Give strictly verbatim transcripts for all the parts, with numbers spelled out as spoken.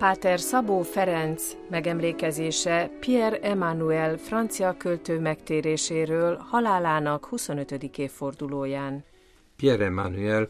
Páter Szabó Ferenc megemlékezése Pierre Emmanuel francia költő megtéréséről halálának huszonötödik évfordulóján. Pierre Emmanuel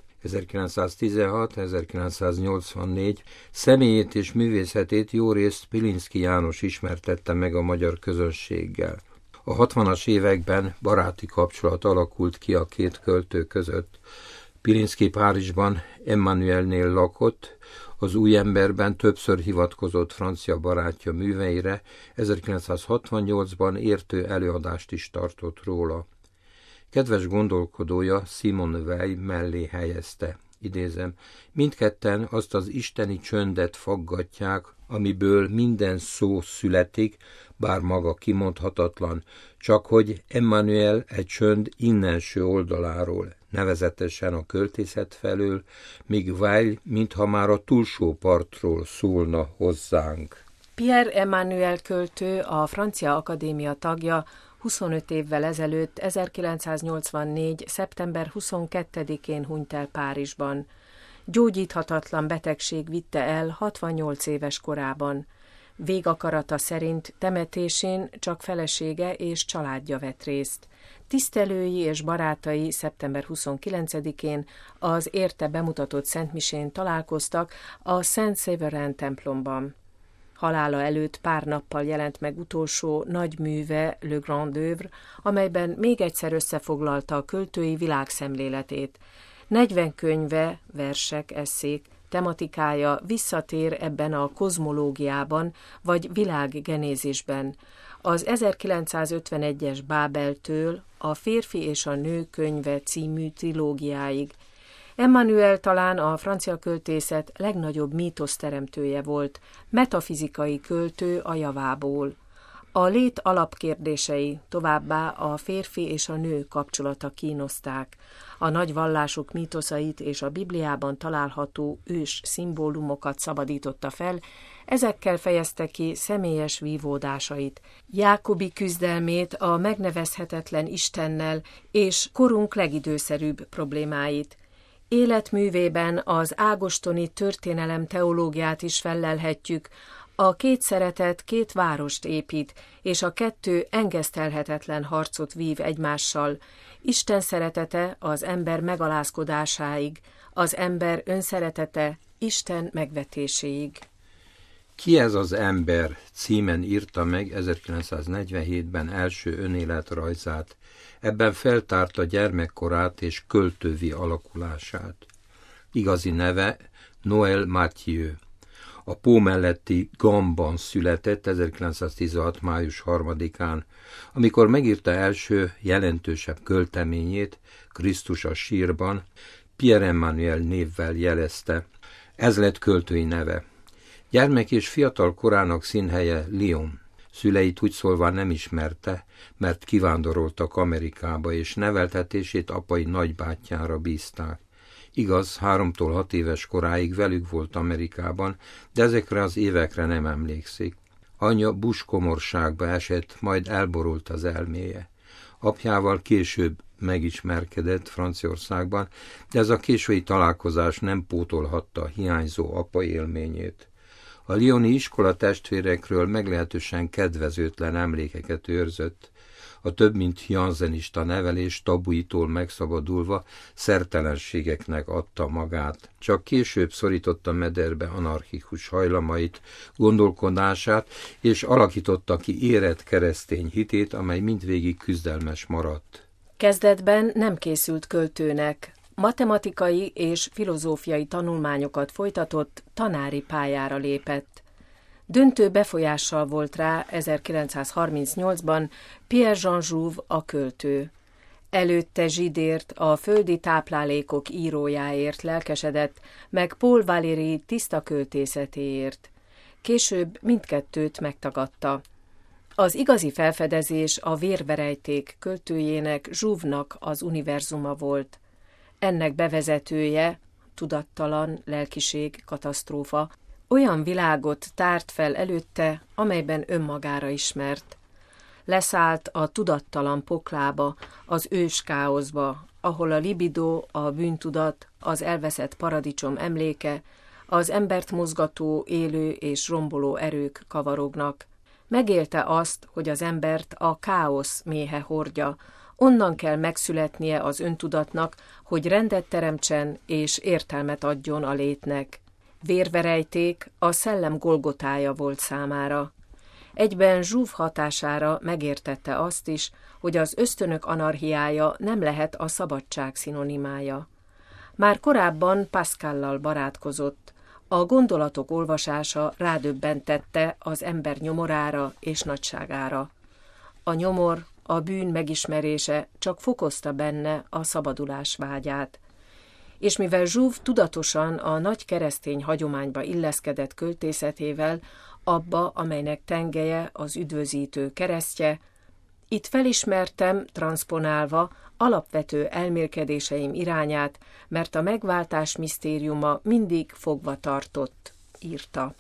ezerkilencszáztizenhat-ezerkilencszáznyolcvannégy személyét és művészetét jórészt Pilinszky János ismertette meg a magyar közönséggel. A hatvanas években baráti kapcsolat alakult ki a két költő között. Pilinszky Párizsban Emmanuelnél lakott, az Új Emberben többször hivatkozott francia barátja műveire, ezerkilencszázhatvannyolcban értő előadást is tartott róla. Kedves gondolkodója Simone Weil mellé helyezte, idézem, mindketten azt az isteni csöndet faggatják, amiből minden szó születik, bár maga kimondhatatlan, csak hogy Emmanuel egy csönd innenső oldaláról, nevezetesen a költészet felől, míg Weil, mintha már a túlsó partról szólna hozzánk. Pierre Emmanuel költő, a Francia Akadémia tagja, huszonöt évvel ezelőtt, ezerkilencszáznyolcvannégy. szeptember huszonkettedikén hunyt el Párizsban. Gyógyíthatatlan betegség vitte el hatvannyolc éves korában. Végakarata szerint temetésén csak felesége és családja vett részt. Tisztelői és barátai szeptember huszonkilencedikén az érte bemutatott szentmisén találkoztak a Saint-Séverin templomban. Halála előtt pár nappal jelent meg utolsó nagy műve, Le Grand Œuvre, amelyben még egyszer összefoglalta a költői világszemléletét. negyven könyve, versek, esszék, tematikája visszatér ebben a kozmológiában vagy világgenézisben. Az ezerkilencszázötvenegyes Bábeltől a Férfi és a nő könyve című trilógiáig. Emmanuel talán a francia költészet legnagyobb mítoszteremtője volt, metafizikai költő a javából. A lét alapkérdései, továbbá a férfi és a nő kapcsolata kínozták. A nagy vallások mítoszait és a Bibliában található ős szimbólumokat szabadította fel, ezekkel fejezte ki személyes vívódásait, jákobi küzdelmét a megnevezhetetlen Istennel és korunk legidőszerűbb problémáit. Életművében az ágostoni történelem teológiát is fellelhetjük, a két szeretet két várost épít, és a kettő engesztelhetetlen harcot vív egymással. Isten szeretete az ember megalázkodásáig, az ember önszeretete Isten megvetéséig. Ki ez az ember címen írta meg ezerkilencszáznegyvenhétben első önéletrajzát. Ebben feltárta gyermekkorát és költővi alakulását. Igazi neve Noël Mathieu. A Pó melletti Gambban született ezerkilencszáztizenhat. május harmadikán, amikor megírta első jelentősebb költeményét, Krisztus a sírban, Pierre Emmanuel névvel jelezte. Ez lett költői neve. Gyermek és fiatal korának színhelye Lyon. Szüleit úgy szólván nem ismerte, mert kivándoroltak Amerikába, és neveltetését apai nagybátyjára bízták. Igaz, háromtól hat éves koráig velük volt Amerikában, de ezekre az évekre nem emlékszik. Anyja buskomorságba esett, majd elborult az elméje. Apjával később megismerkedett Franciaországban, de ez a késői találkozás nem pótolhatta a hiányzó apa élményét. A lyoni iskola testvérekről meglehetősen kedvezőtlen emlékeket őrzött, a több mint janzenista nevelés tabuitól megszabadulva szertelenségeknek adta magát. Csak később szorította mederbe anarchikus hajlamait, gondolkodását, és alakította ki érett keresztény hitét, amely mindvégig küzdelmes maradt. Kezdetben nem készült költőnek. Matematikai és filozófiai tanulmányokat folytatott, tanári pályára lépett. Döntő befolyással volt rá ezerkilencszázharmincnyolcban Pierre Jean Jouve a költő. Előtte Zsidért, a földi táplálékok írójáért lelkesedett, meg Paul Valéry tiszta költészetéért. Később mindkettőt megtagadta. Az igazi felfedezés a Vérverejték költőjének, Jouve-nak az univerzuma volt. Ennek bevezetője, tudattalan, lelkiség, katasztrófa, olyan világot tárt fel előtte, amelyben önmagára ismert. Leszállt a tudattalan poklába, az ős káoszba, ahol a libido, a bűntudat, az elveszett paradicsom emléke, az embert mozgató, élő és romboló erők kavarognak. Megélte azt, hogy az embert a káosz méhe hordja, onnan kell megszületnie az öntudatnak, hogy rendet teremtsen és értelmet adjon a létnek. Vérverejték a szellem Golgotája volt számára. Egyben Jouve hatására megértette azt is, hogy az ösztönök anarchiája nem lehet a szabadság szinonimája. Már korábban Pascallal barátkozott, a gondolatok olvasása rádöbbentette az ember nyomorára és nagyságára. A nyomor, a bűn megismerése csak fokozta benne a szabadulás vágyát. És mivel Jouve tudatosan a nagy keresztény hagyományba illeszkedett költészetével, abba, amelynek tengelye az üdvözítő keresztje, itt felismertem, transzponálva, alapvető elmélkedéseim irányát, mert a megváltás misztériuma mindig fogva tartott, írta.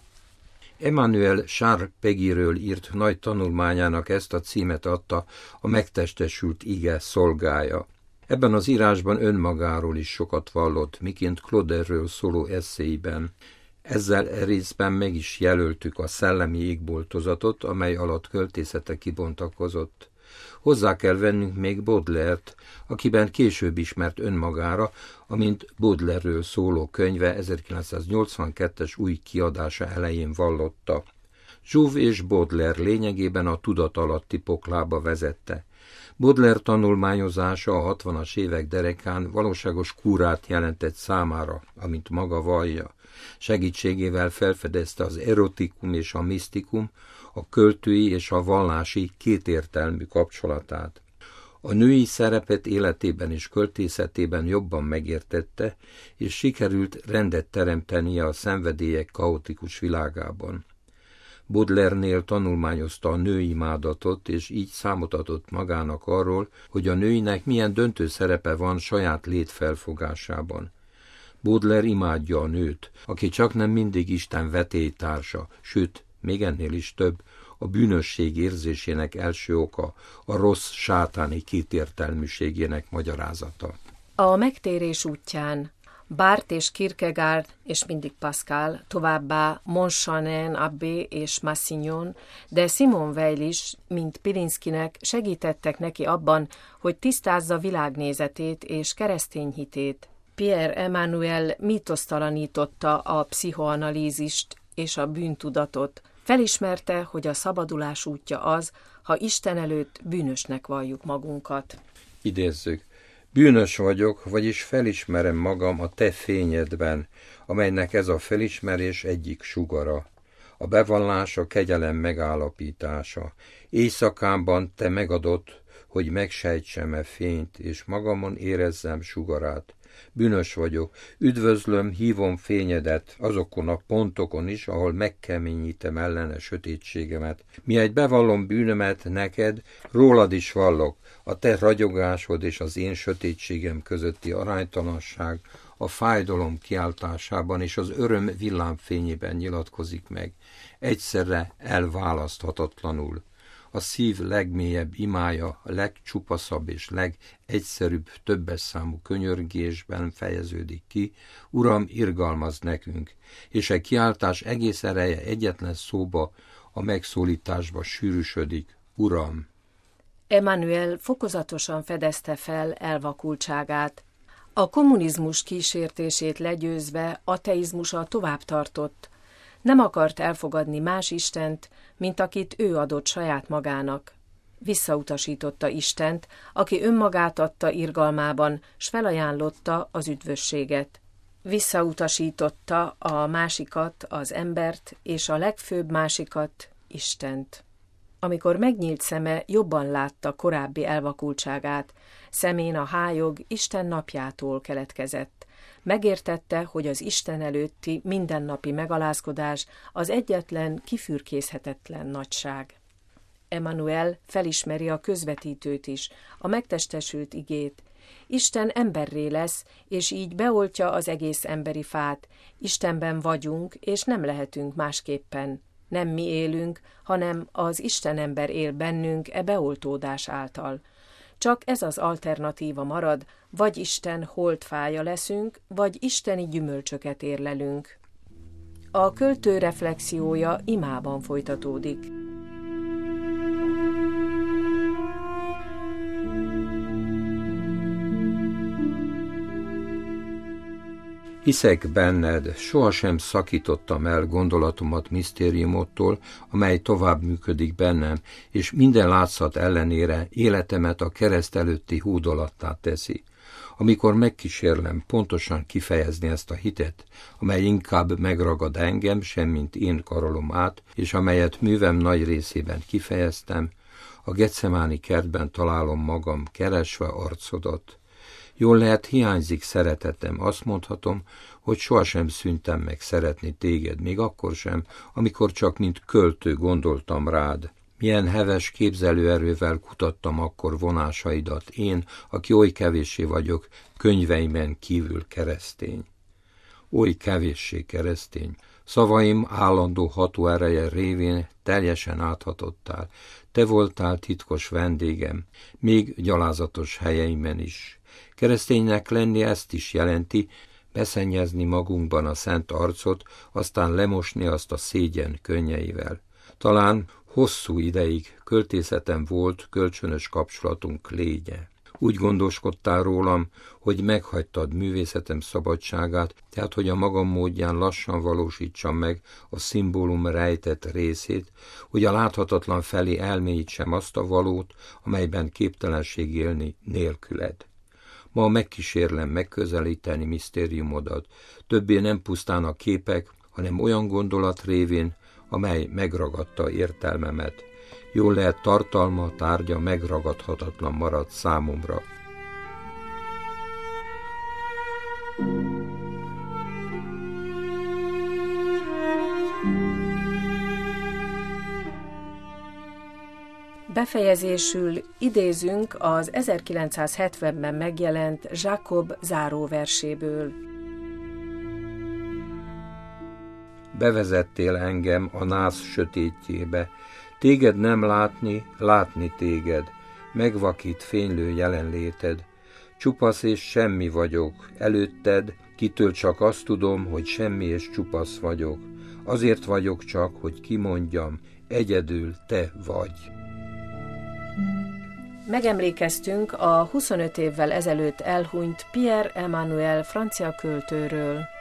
Emmanuel Charpeggyről írt nagy tanulmányának ezt a címet adta a megtestesült ige szolgája. Ebben az írásban önmagáról is sokat vallott, miként Claude-ről szóló esszéiben. Ezzel részben meg is jelöltük a szellemi égboltozatot, amely alatt költészete kibontakozott. Hozzá kell vennünk még Baudelaire-t, akiben később ismert önmagára, amint Baudelaire-ről szóló könyve ezerkilencszáznyolcvankettes új kiadása elején vallotta. Jouve és Baudelaire lényegében a tudatalatti poklába vezette. Baudelaire tanulmányozása a hatvanas évek derekán valóságos kúrát jelentett számára, amint maga vallja. Segítségével felfedezte az erotikum és a misztikum, a költői és a vallási kétértelmű kapcsolatát. A női szerepet életében és költészetében jobban megértette, és sikerült rendet teremtenie a szenvedélyek kaotikus világában. Baudelaire-nél tanulmányozta a nőimádatot, és így számot adott magának arról, hogy a nőinek milyen döntő szerepe van saját létfelfogásában. Baudelaire imádja a nőt, aki csaknem mindig Isten vetélytársa, sőt, még ennél is több, a bűnösség érzésének első oka, a rossz sátáni kétértelműségének magyarázata. A megtérés útján Barthes és Kierkegaard és mindig Pascal, továbbá Montchanin Abbé és Massignon, de Simone Weil is, mint Pilinszkinek segítettek neki abban, hogy tisztázza világnézetét és keresztény hitét. Pierre Emmanuel mítosztalanította a pszichoanalízist és a bűntudatot. Felismerte, hogy a szabadulás útja az, ha Isten előtt bűnösnek valljuk magunkat. Idézzük. Bűnös vagyok, vagyis felismerem magam a te fényedben, amelynek ez a felismerés egyik sugara. A bevallás a kegyelem megállapítása. Éjszakámban te megadott, hogy megsejtsem-e fényt, és magamon érezzem sugarát. Bűnös vagyok, üdvözlöm, hívom fényedet azokon a pontokon is, ahol megkeményítem ellene sötétségemet. Mihogy bevallom bűnömet neked, rólad is vallok, a te ragyogásod és az én sötétségem közötti aránytalanság a fájdalom kiáltásában és az öröm villámfényében nyilatkozik meg, egyszerre elválaszthatatlanul. A szív legmélyebb imája, a legcsupaszabb és legegyszerűbb többes számú könyörgésben fejeződik ki, Uram, irgalmazz nekünk, és e kiáltás egész ereje egyetlen szóba, a megszólításba sűrűsödik, Uram. Emmanuel fokozatosan fedezte fel elvakultságát. A kommunizmus kísértését legyőzve ateizmusa tovább tartott. Nem akart elfogadni más Istent, mint akit ő adott saját magának. Visszautasította Istent, aki önmagát adta irgalmában, s felajánlotta az üdvösséget. Visszautasította a másikat, az embert, és a legfőbb másikat, Istent. Amikor megnyílt szeme, jobban látta korábbi elvakultságát, szemén a hályog Isten napjától keletkezett. Megértette, hogy az Isten előtti mindennapi megalázkodás az egyetlen kifürkészhetetlen nagyság. Emmanuel felismeri a közvetítőt is, a megtestesült igét. Isten emberré lesz, és így beoltja az egész emberi fát. Istenben vagyunk, és nem lehetünk másképpen. Nem mi élünk, hanem az Istenember él bennünk e beoltódás által. Csak ez az alternatíva marad, vagy Isten holtfája leszünk, vagy isteni gyümölcsöket érlelünk. A költő reflexiója imában folytatódik. Hiszek benned, sohasem szakítottam el gondolatomat misztériumottól, amely tovább működik bennem, és minden látszat ellenére életemet a kereszt előtti hódolattá teszi. Amikor megkísérlem pontosan kifejezni ezt a hitet, amely inkább megragad engem, semmint én karolom át, és amelyet művem nagy részében kifejeztem, a Getsemáni kertben találom magam keresve arcodat. Jól lehet, hiányzik szeretetem, azt mondhatom, hogy sohasem szűntem meg szeretni téged, még akkor sem, amikor csak mint költő gondoltam rád. Milyen heves képzelőerővel kutattam akkor vonásaidat, én, aki oly kevéssé vagyok, könyveimen kívül keresztény. Oly kevéssé keresztény. Szavaim állandó hatóereje révén teljesen áthatottál. Te voltál titkos vendégem, még gyalázatos helyeimen is. Kereszténynek lenni ezt is jelenti, beszennyezni magunkban a szent arcot, aztán lemosni azt a szégyen könnyeivel. Talán hosszú ideig költészetem volt kölcsönös kapcsolatunk lénye. Úgy gondoskodtál rólam, hogy meghagytad művészetem szabadságát, tehát hogy a magam módján lassan valósítsam meg a szimbólum rejtett részét, hogy a láthatatlan felé elmélyítsem azt a valót, amelyben képtelenség élni nélküled. Ma megkísérlem megközelíteni misztériumodat, többé nem pusztán a képek, hanem olyan gondolat révén, amely megragadta értelmemet. Jól lehet, tartalma, tárgya megragadhatatlan marad számomra. Befejezésül idézünk az ezerkilencszázhetvenben megjelent Jacob záróverséből. Bevezettél engem a nász sötétjébe, téged nem látni, látni téged, megvakít fénylő jelenléted. Csupasz és semmi vagyok, előtted, kitől csak azt tudom, hogy semmi és csupasz vagyok. Azért vagyok csak, hogy kimondjam, egyedül te vagy. Megemlékeztünk a huszonöt évvel ezelőtt elhunyt Pierre Emmanuel francia költőről.